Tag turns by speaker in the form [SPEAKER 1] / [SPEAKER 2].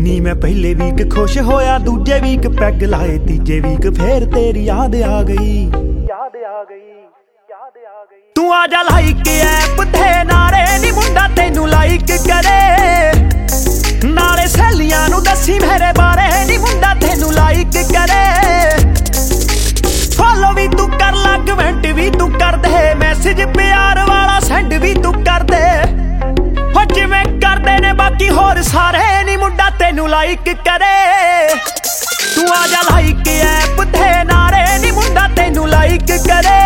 [SPEAKER 1] ਨੀ मैं पहले वीक खुश होया, दूजे वीक पैग लाए, तीजे वीक फिर तेरी याद आ गई। तू आजा लाइक ऐप ते नारे नी मुंडा तेनू लाइक करे, नाले सहेलियां नू दसी मेरे बारे नी मुंडा तेनू लाइक करे। फॉलो भी तू कर ला, कमेंट भी तू कर दे, मैसेज प्यार वाला सेंड भी तू कर दे, हो जिवें करदे ने बाकी होर सारे नी मुंडा तेनू लाइक करे। तू आजा लाइक ऐप ते नारे नी मुंडा तेनू लाइक करे।